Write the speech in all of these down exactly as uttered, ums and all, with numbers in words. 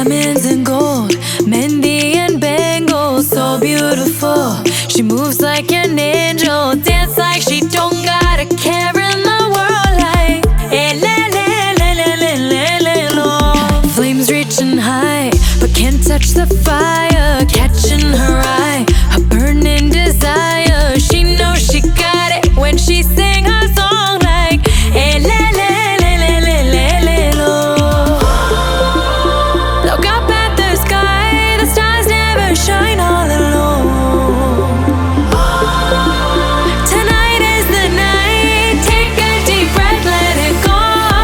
Diamonds and gold, Mendi and bangles, so beautiful. She moves like an angel, dance like she don't got a care in the world. Like eh, le, le, le, le, le, le, le, lo. Flames reaching high, but can't touch the fire. Catching her eye, a burning desire. She knows she got it when she sing her song. Like eh, le, le, le, le, le, le, le, lo. Look up at the sky, the stars never shine all alone. Tonight is the night, take a deep breath, let it go.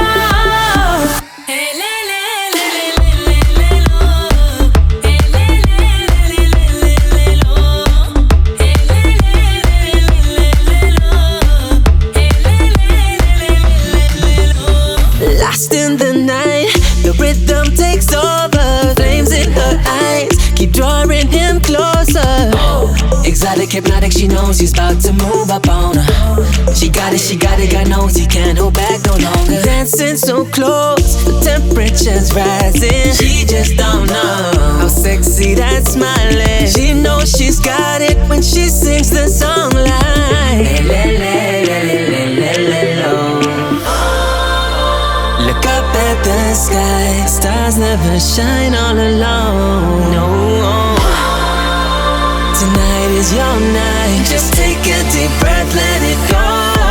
Hey, le, le, le, le, le, le, lo. Hey, le, le, le, le, le, le, lo. Hey, le, le, le, le, le, lo. Hey, le, le, le, le, le, lo. Lost in the night, the rhythm takes over. Flames in her eyes keep drawing him closer. Exotic, hypnotic, she knows he's about to move up on her. She got it, she got it, God knows he can't hold back no longer. Dancing so close, the temperature's rising. She just don't know how sexy that smile is. She knows she's got it when she sings the song like le, le, le, le, le, le, lo. Look up at the sky, stars never shine all alone. No. Tonight is your night. Just take a deep breath, let it go.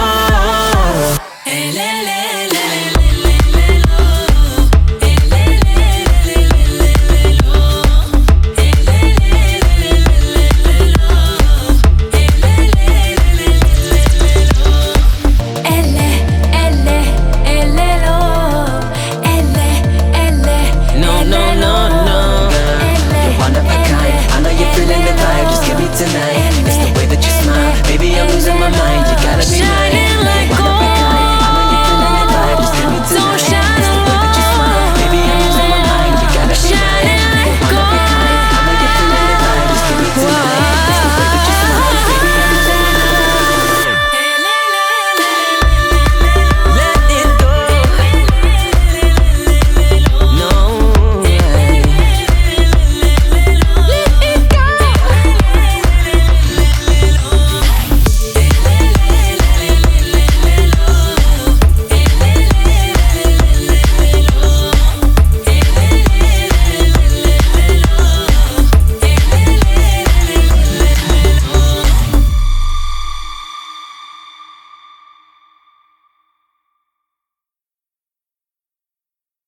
Hey, le, le, le, le, le, le, lo. Hey, le, le, le, le, le, le, lo. Hey, le, le, le, le, le, lo. Hey, le, le, le, le, le, lo. Elle, elle, elle, lo. Elle, elle, No, no, no, no, girl. You're one of a kind. I know you're feeling the vibe. Just give me tonight. It's the way that you smile. Baby, I'm losing my mind. You gotta be mine.